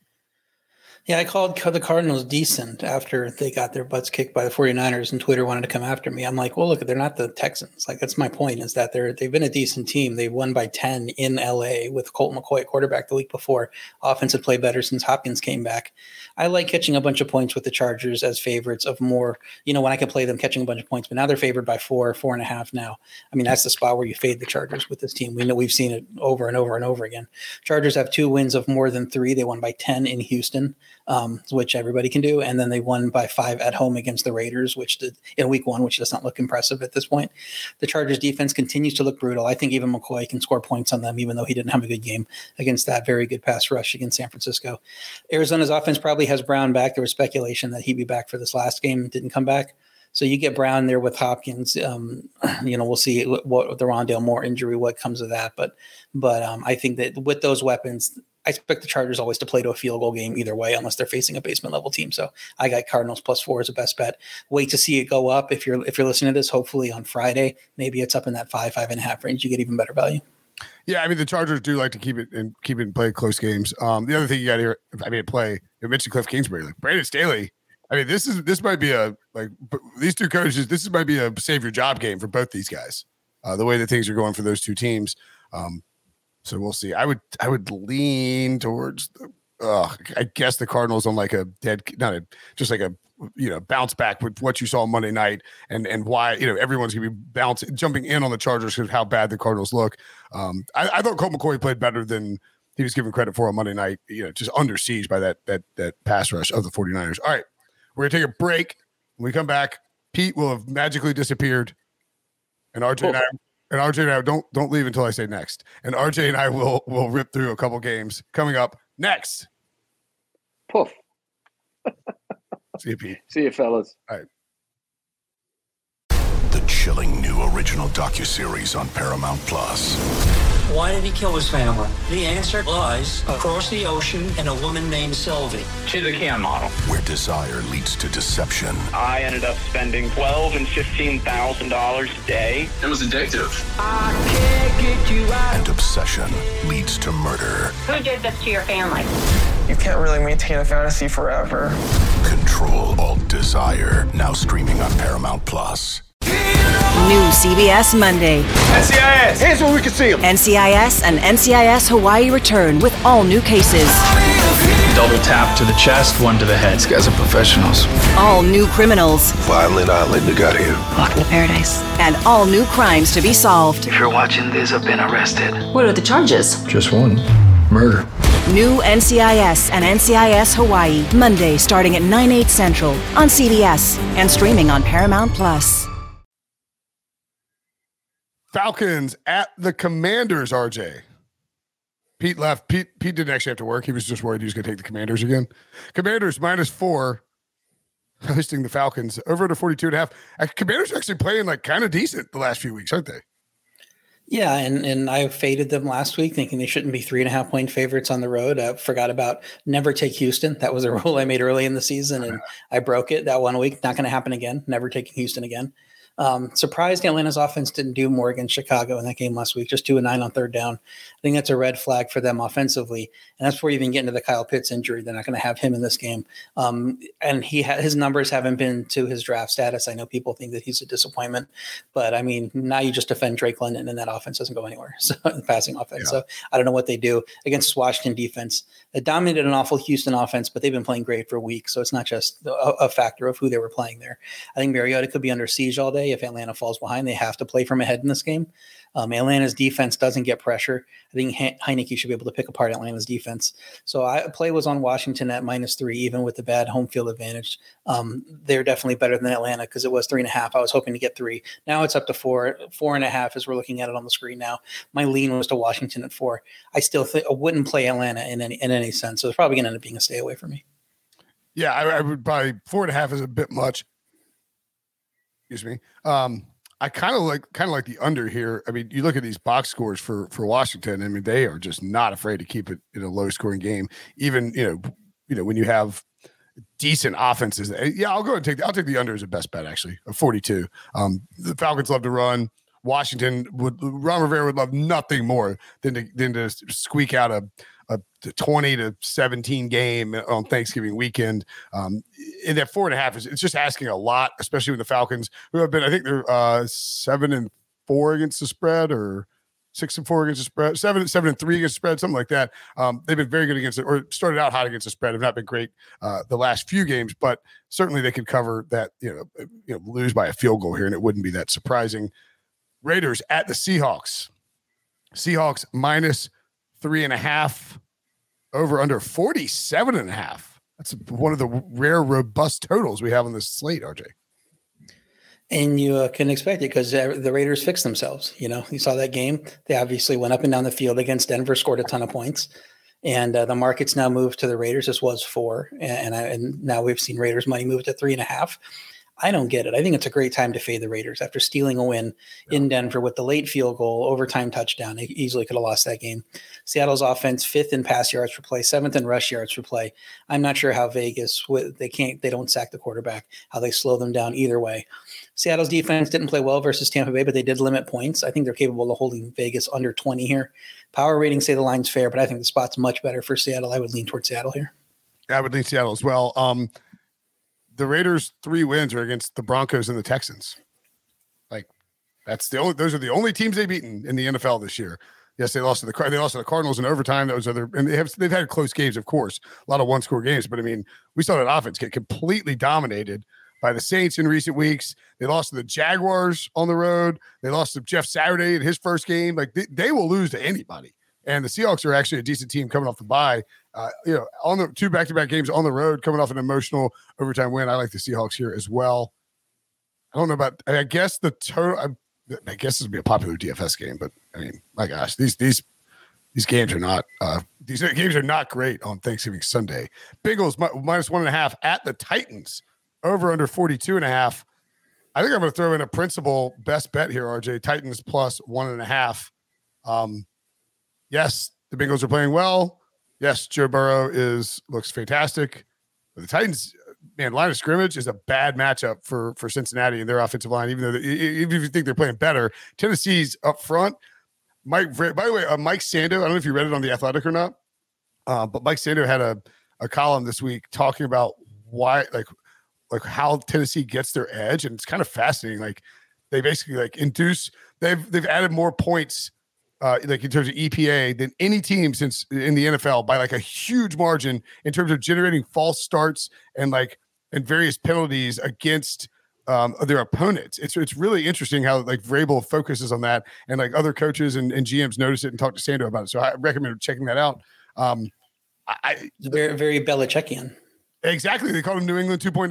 Yeah, I called the Cardinals decent after they got their butts kicked by the 49ers, and Twitter wanted to come after me. I'm like, well, look, they're not the Texans. Like, that's my point, is that they've been a decent team. They won by 10 in LA with Colt McCoy at quarterback the week before. Offense had played better since Hopkins came back. I like catching a bunch of points with the Chargers as favorites of more, you know, when I can play them catching a bunch of points, but now they're favored by 4.5 now. I mean, that's the spot where you fade the Chargers with this team. We know we've seen it over and over and over again. Chargers have 2 wins of more than 3. They won by 10 in Houston, which everybody can do. And then they won by 5 at home against the Raiders, which did in week 1, which does not look impressive at this point. The Chargers defense continues to look brutal. I think even McCoy can score points on them, even though he didn't have a good game against that very good pass rush against San Francisco. Arizona's offense probably has Brown back. There was speculation that he'd be back for this last game, didn't come back. So you get Brown there with Hopkins. You know, we'll see what the Rondale Moore injury, what comes of that. But I think that with those weapons, I expect the Chargers always to play to a field goal game either way, unless they're facing a basement level team. So I got Cardinals +4 as a best bet. Wait to see it go up. If you're listening to this, hopefully on Friday, maybe it's up in that 5.5 range. You get even better value. Yeah, I mean the Chargers do like to keep it and play close games. The other thing you got here, you mentioned Cliff Kingsbury, like Brandon Staley. I mean, this might be these two coaches. This might be a save your job game for both these guys. The way that things are going for those two teams. So we'll see. I would lean towards I guess the Cardinals on like a just like a bounce back with what you saw Monday night and why everyone's gonna be jumping in on the Chargers because of how bad the Cardinals look. I thought Colt McCoy played better than he was given credit for on Monday night. Just under siege by that pass rush of the 49ers. All right, we're gonna take a break. When we come back, Pete will have magically disappeared, and RJ and I don't leave until I say next. And RJ and I will rip through a couple games coming up next. Poof. See you, Pete. See you, fellas. All right. The chilling new original docuseries on Paramount Plus. Why did he kill his family? The answer lies across the ocean in a woman named Sylvie. She's a Can model. Where desire leads to deception. I ended up spending $12,000 and $15,000 a day. It was addictive. I can't get you out. And obsession leads to murder. Who did this to your family? You can't really maintain a fantasy forever. Control Alt Desire. Now streaming on Paramount Plus. New CBS Monday. NCIS! Here's where we can see them. NCIS and NCIS Hawaii return with all new cases. Double tap to the chest, one to the head. These guys are professionals. All new criminals. Violent island they got here. Welcome to paradise. And all new crimes to be solved. If you're watching this, I've been arrested. What are the charges? Just one. Murder. New NCIS and NCIS Hawaii. Monday starting at 9/8 Central on CBS and streaming on Paramount Plus. Falcons at the Commanders, RJ. Pete left. Pete didn't actually have to work. He was just worried he was going to take the Commanders again. Commanders -4, hosting the Falcons. Over under 42.5. Commanders are actually playing like kind of decent the last few weeks, aren't they? Yeah, and I faded them last week, thinking they shouldn't be 3.5 point favorites on the road. I forgot about never take Houston. That was a rule I made early in the season, and I broke it that one week. Not going to happen again. Never taking Houston again. Surprised Atlanta's offense didn't do more against Chicago in that game last week, just 2 of 9 on third down. I think that's a red flag for them offensively. And that's before you even get into the Kyle Pitts injury. They're not going to have him in this game. And his numbers haven't been to his draft status. I know people think that he's a disappointment, but I mean, now you just defend Drake London and that offense doesn't go anywhere. So the passing offense. Yeah. So I don't know what they do against Washington defense. They dominated an awful Houston offense, but they've been playing great for weeks. So it's not just a factor of who they were playing there. I think Mariota could be under siege all day. If Atlanta falls behind, they have to play from ahead in this game. Atlanta's defense doesn't get pressure. I think Heineke should be able to pick apart Atlanta's defense. So play was on Washington at -3, even with the bad home field advantage. They're definitely better than Atlanta because it was 3.5. I was hoping to get 3. Now it's up to 4.5 as we're looking at it on the screen now. My lean was to Washington at 4. I still think I wouldn't play Atlanta in any sense. So it's probably going to end up being a stay away for me. Yeah, I would probably 4.5 is a bit much. Excuse me. I kind of like the under here. I mean, you look at these box scores for Washington. I mean, they are just not afraid to keep it in a low scoring game. Even you know when you have decent offenses. Yeah, I'll go and I'll take the under as a best bet actually of 42. The Falcons love to run. Washington Ron Rivera would love nothing more than to squeak out a 20-17 game on Thanksgiving weekend. And that 4.5 it's just asking a lot, especially with the Falcons, who have been, I think they're 7-4 against the spread, or 6-4 against the spread, 7-3 against the spread, something like that. They've been very good against it, or started out hot against the spread. Have not been great the last few games, but certainly they could cover that. Lose by a field goal here, and it wouldn't be that surprising. Raiders at the Seahawks. Seahawks -3.5. Over under 47.5. That's one of the rare robust totals we have on this slate, RJ. And you can expect it because the Raiders fixed themselves. You saw that game. They obviously went up and down the field against Denver, scored a ton of points. And the market's now moved to the Raiders. This was 4. And now we've seen Raiders money move to 3.5. I don't get it. I think it's a great time to fade the Raiders after stealing a win in Denver with the late field goal, overtime touchdown. They easily could have lost that game. Seattle's offense 5th in pass yards per play, 7th in rush yards per play. I'm not sure how Vegas they don't sack the quarterback, how they slow them down either way. Seattle's defense didn't play well versus Tampa Bay, but they did limit points. I think they're capable of holding Vegas under 20 here. Power ratings say the line's fair, but I think the spot's much better for Seattle. I would lean towards Seattle here. I would lean Seattle as well. The Raiders' 3 wins are against the Broncos and the Texans. Like those are the only teams they've beaten in the NFL this year. Yes, they lost to the Cardinals in overtime. And they've had close games, of course, a lot of one-score games. But I mean, we saw that offense get completely dominated by the Saints in recent weeks. They lost to the Jaguars on the road. They lost to Jeff Saturday in his first game. Like they will lose to anybody. And the Seahawks are actually a decent team coming off the bye. On the 2 back-to-back games on the road, coming off an emotional overtime win. I like the Seahawks here as well. I don't know about. I guess the total. I guess this would be a popular DFS game, but I mean, my gosh, these games are not. These games are not great on Thanksgiving Sunday. Bengals -1.5 at the Titans. Over under 42.5. I think I'm going to throw in a principal best bet here, RJ. Titans +1.5. Yes, the Bengals are playing well. Yes, Joe Burrow looks fantastic. But the Titans, man, line of scrimmage is a bad matchup for Cincinnati and their offensive line. Even if you think they're playing better, Tennessee's up front. By the way, Mike Sando, I don't know if you read it on The Athletic or not, but Mike Sando had a column this week talking about why, like how Tennessee gets their edge, and it's kind of fascinating. Like they basically they've added more points. In terms of EPA than any team since in the NFL by like a huge margin in terms of generating false starts and various penalties against their opponents. It's really interesting how like Vrabel focuses on that, and like other coaches and GMs notice it and talk to Sando about it. So I recommend checking that out. Very, very Belichickian. Exactly. They call him New England 2.0.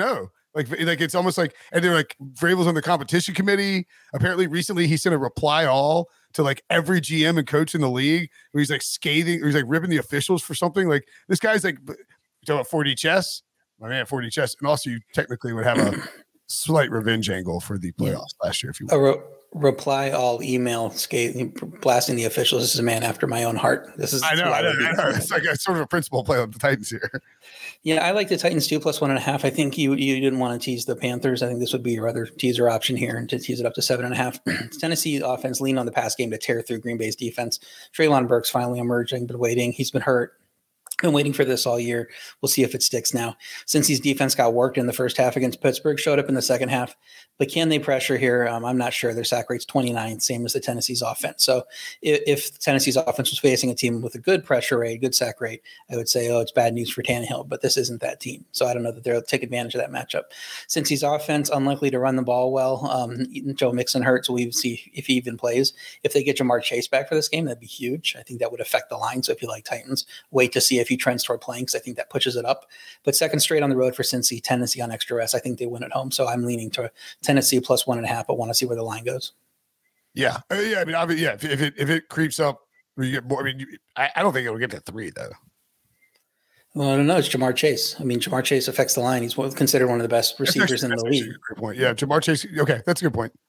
Like it's almost like, and they're like, Vrabel's on the competition committee. Apparently, recently he sent a reply all to like every GM and coach in the league where he's like scathing, or he's like ripping the officials for something. Like this guy's like, you talking about 4D chess? My man, 4D chess. And also, you technically would have a slight revenge angle for the playoffs last year if you want. Reply all email blasting the officials. This is a man after my own heart. This is I know. It's like a sort of a principal play on the Titans here. Yeah, I like the Titans too, plus 1.5. I think you didn't want to tease the Panthers. I think this would be your other teaser option here, and to tease it up to 7.5. Tennessee offense leaned on the pass game to tear through Green Bay's defense. Treylon Burks finally emerging, but waiting. He's been hurt. Been waiting for this all year. We'll see if it sticks now. Since his defense got worked in the first half against Pittsburgh, showed up in the second half. But can they pressure here? I'm not sure. Their sack rate's 29th, same as the Tennessee's offense. So if Tennessee's offense was facing a team with a good pressure rate, good sack rate, I would say, it's bad news for Tannehill. But this isn't that team. So I don't know that they'll take advantage of that matchup. Since he's offense, unlikely to run the ball well. Joe Mixon hurt, so we'll see if he even plays. If they get Jamar Chase back for this game, that'd be huge. I think that would affect the line. So if you like Titans, wait to see if he trends toward playing, because I think that pushes it up. But second straight on the road for Cincy, Tennessee on extra rest. I think they win at home. So I'm leaning to Tennessee plus 1.5, but want to see where the line goes. Yeah. I mean, if it creeps up, or you get more. I mean, I don't think it'll get to 3 though. Well, I don't know. It's Jamar Chase. I mean, Jamar Chase affects the line. He's considered one of the best receivers in the league. Great point. Yeah, Jamar Chase. Okay, that's a good point.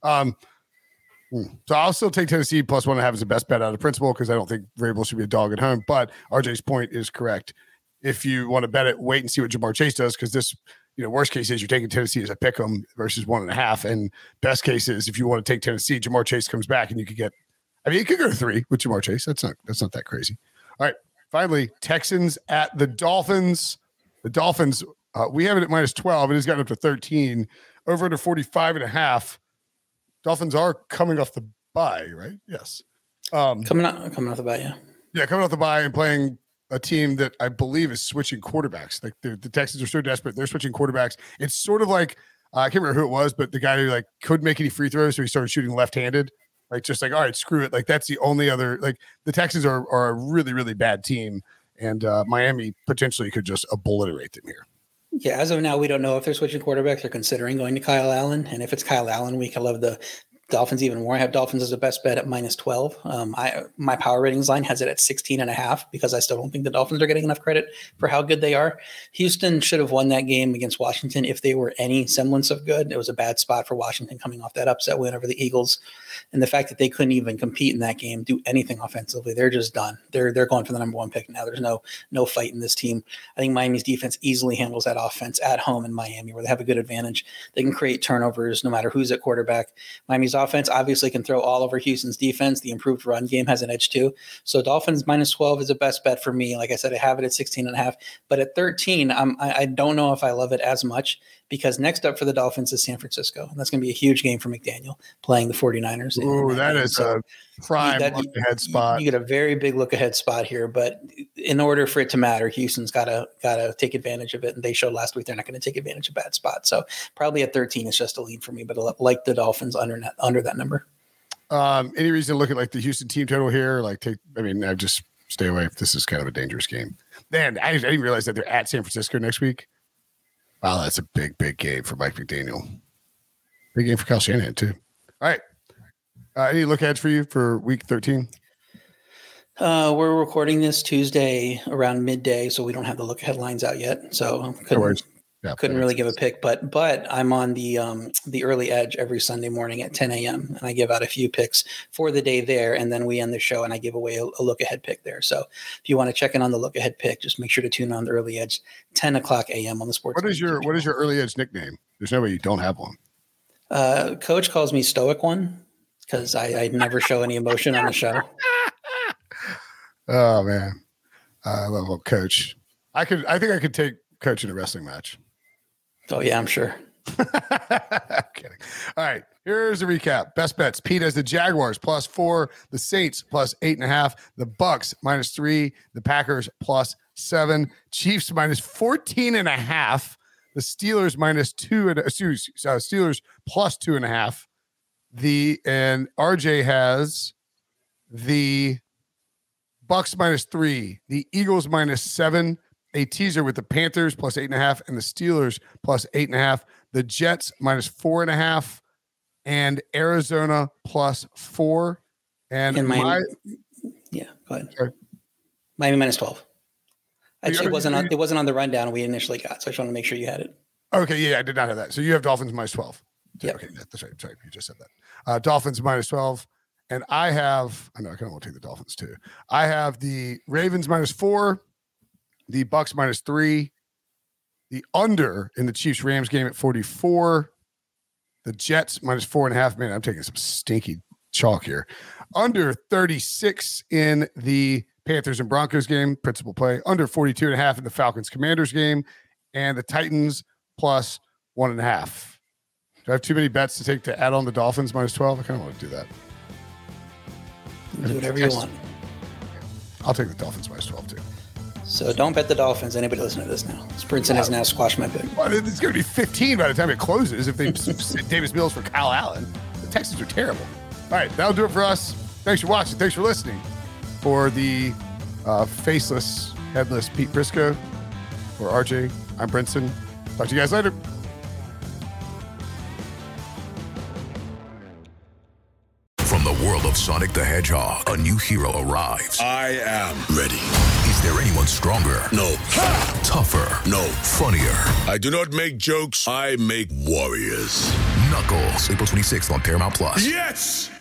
So I'll still take Tennessee plus 1.5 as the best bet out of principle, because I don't think Vrabel should be a dog at home. But RJ's point is correct. If you want to bet it, wait and see what Jamar Chase does, because this, worst case is you're taking Tennessee as a pick 'em versus 1.5, and best case is if you want to take Tennessee, Jamar Chase comes back and you could get. I mean, you could go to 3 with Jamar Chase. That's not that crazy. All right, finally, Texans at the Dolphins. The Dolphins, we have it at minus 12. It has gotten up to 13. Over to 45.5. Dolphins are coming off the bye, right? Yes. Coming off the bye, yeah. Yeah, coming off the bye and playing a team that I believe is switching quarterbacks. Like the Texans are so desperate, they're switching quarterbacks. It's sort of like I can't remember who it was, but the guy who like couldn't make any free throws, so he started shooting left-handed. Like just like, all right, screw it. Like that's the only other. Like the Texans are a really, really bad team, and Miami potentially could just obliterate them here. Yeah, as of now, we don't know if they're switching quarterbacks. They're considering going to Kyle Allen, and if it's Kyle Allen week, I love the Dolphins even more. I have Dolphins as the best bet at minus 12. My power ratings line has it at 16.5, because I still don't think the Dolphins are getting enough credit for how good they are. Houston should have won that game against Washington if they were any semblance of good. It was a bad spot for Washington coming off that upset win over the Eagles. And the fact that they couldn't even compete in that game, do anything offensively, they're just done. They're going for the number 1 pick now. There's no fight in this team. I think Miami's defense easily handles that offense at home in Miami, where they have a good advantage. They can create turnovers no matter who's at quarterback. Miami's offense obviously can throw all over Houston's defense. The improved run game has an edge too. So Dolphins minus 12 is the best bet for me. Like I said, I have it at 16.5, but at 13, I don't know if I love it as much, because next up for the Dolphins is San Francisco. And that's going to be a huge game for McDaniel playing the 49ers. Ooh, that is a prime look-ahead spot. You get a very big look-ahead spot here, but in order for it to matter, Houston's got to take advantage of it. And they showed last week they're not going to take advantage of bad spots. So probably at 13 is just a lead for me, but I like the Dolphins under that number. Any reason to look at like the Houston team total here? I just stay away. This is kind of a dangerous game. Man, I didn't realize that they're at San Francisco next week. Wow, that's a big, big game for Mike McDaniel. Big game for Kyle Shanahan, too. All right. Any look aheads for you for week 13? We're recording this Tuesday around midday, so we don't have the look ahead lines out yet. So couldn't really give a pick, but I'm on the early edge every Sunday morning at 10 a.m. and I give out a few picks for the day there, and then we end the show and I give away a look ahead pick there. So if you want to check in on the look ahead pick, just make sure to tune on the early edge, 10 o'clock a.m. on the sports. What is your early edge nickname? There's no way you don't have one. Coach calls me Stoic One, because I never show any emotion on the show. Oh man, I love Coach. I think I could take Coach in a wrestling match. Oh yeah, I'm sure. I'm kidding. All right, here's a recap. Best bets: Pete has the Jaguars plus 4, the Saints plus 8.5, the Bucks minus 3, the Packers plus 7, Chiefs minus 14.5, the Steelers minus 2, Steelers plus 2.5. And RJ has the Bucks minus 3, the Eagles minus 7. A teaser with the Panthers plus 8.5 and the Steelers plus 8.5. the Jets -4.5, and Arizona +4. And Miami, go ahead. Sorry. Miami -12. Actually, it wasn't on the rundown we initially got, so I just want to make sure you had it. Okay, yeah, I did not have that. So you have Dolphins -12. Yeah. Okay, that's right. Sorry, you just said that. Dolphins -12. And I kind of want to take the Dolphins too. I have the Ravens -4, the Bucks -3, the under in the Chiefs-Rams game at 44, the Jets -4.5. Man, I'm taking some stinky chalk here. Under 36 in the Panthers and Broncos game, principal play. Under 42.5 in the Falcons-Commanders game, and the Titans +1.5. Do I have too many bets to take to add on the Dolphins -12? I kind of want to do that. Do whatever you want. I'll take the Dolphins -12 too. So don't bet the Dolphins. Anybody listening to this now? Sprinson has now squashed my pick. Well, it's going to be 15 by the time it closes if they sit Davis Mills for Kyle Allen. The Texans are terrible. All right, that'll do it for us. Thanks for watching. Thanks for listening. For the faceless, headless Pete Prisco, for RJ, I'm Brinson. Talk to you guys later. From the world of Sonic the Hedgehog, a new hero arrives. I am ready. Is there anyone stronger? No. Ha! Tougher? No. Funnier? I do not make jokes. I make warriors. Knuckles, April 26th on Paramount+. Yes!